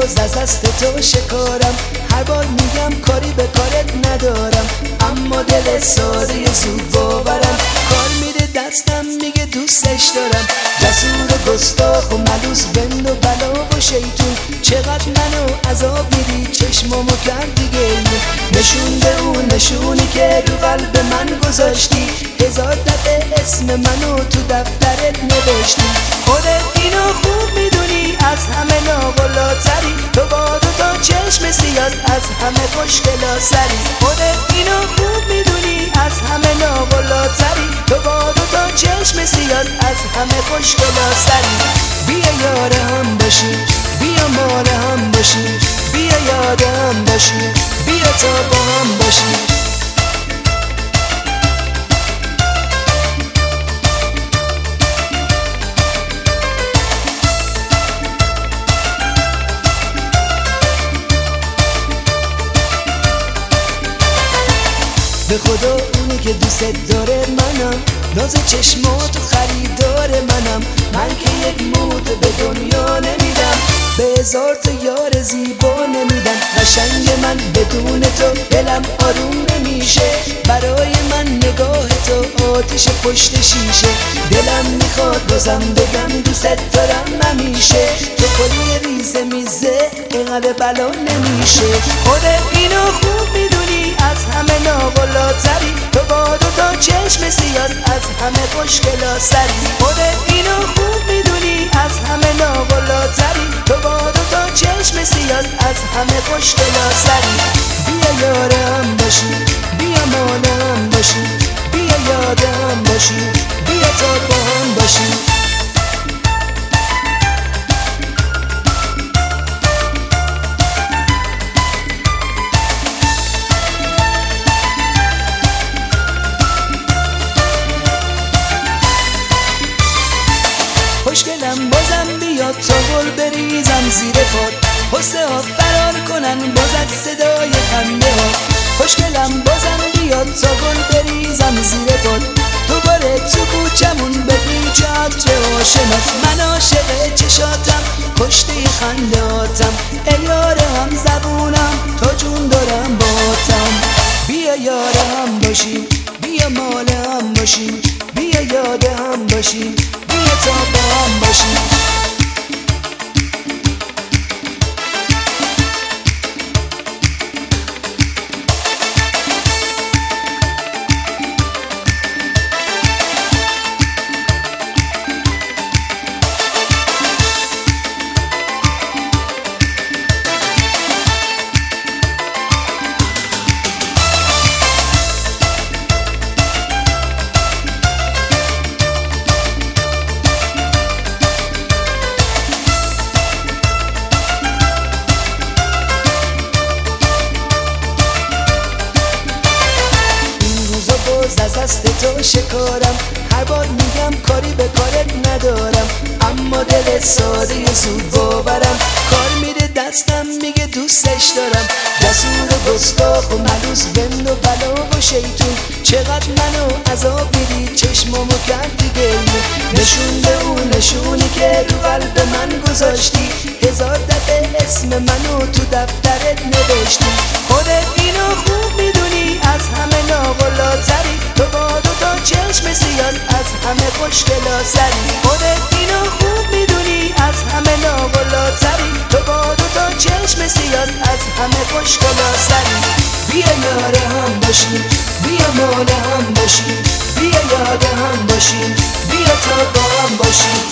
باز از دست تو شکارم، هر بار میگم کاری به کارت ندارم، اما دل ساده زود باورم، کار میده دستم میگه دوستش دارم، جسور و گستاخ و ملوس بند و بلا و شیطون، چقدر منو عذاب میدی چشمامو کردی گریه، نشون به اون نشونی که رو قلب من گذاشتی، 1000 دفعه اسم منو تو دفترت نوشتی، خودت اینو خوب میدونی از همه ناقلاتری، تو با 2 تا چشم سیاد از همه خوشگلا سری، خودت اینو خوب میدونی از همه ناقلاتری، تو با 2 تا چشم سیاد از همه خوشگلا سری، بیا یار هم باشی، بیا مال هم باشی، بیا یاد هم باشی، بیا تا با هم باشی. به خدا اونی که دوست داره منم، ناز چشمات و خریدار منم، من که یک موت به دنیا نمیدم، به 1000 تا یار زیبا نمیدم، قشنگ من بدون تو دلم آروم نمیشه، برای من نگاه تو آتش پشت شیشه، دلم میخواد بازم بگم دوست دارم نمیشه، تو کلی ریزه میزه اینقدر بلا نمیشه، خودت اینو خوب میدونی از همه ناقلاتری، تو با 2 تا چشم سیاد از همه خوشگلا سری، خودت اینو خوب میدونی از همه ناقلاتری، تو با 2 تا چشم سیاد از همه خوشگلا سری، بیا یار هم باشی، بیا مال هم باشی، بیا یاد هم باشی، بیا تا با هم باشی. خوشگلم بازم بیاد تا گل بریزم زیر پات، حسه ها فرار کنن باز از صدای خنده ها، خوشگلم بازم بیاد تا گل بریزم زیر پات، دوباره تو کوچمون بگی چه عطر آشنات، من عاشق چشاتم کشته خندهاتم، ای یار هم زبونم تا جون دارم باتم، بیا یار هم باشی، بیا مال هم باشی، بیا یاد هم باشی، بیا تا با هم باشی. از دست تو شکارم، هر بار میگم کاری به کارت ندارم، اما دل ساده زود باورم، کار میده دستم میگه دوستش دارم، جسور و گستاخ و ملوس بند و بلا و شیطون، چقدر منو عذاب میدی چشمامو کردی گریه، نشون به اون نشونی که رو قلب من گذاشتی، 1000 دفعه اسم منو تو دفترت نوشتی، خودت اینو خوب میدونی از همه ناقلاتری، تو با 2 تا چشم سیاد از همه خوشگلا سری، خودت اینو خوب میدونی از همه ناقلاتری، تو با 2 تا چشم سیاد از همه خوشگلا سری، بیا یار هم باشی، بیا مال هم باشی، بیا یاد هم باشی، بیا تا با هم باشی.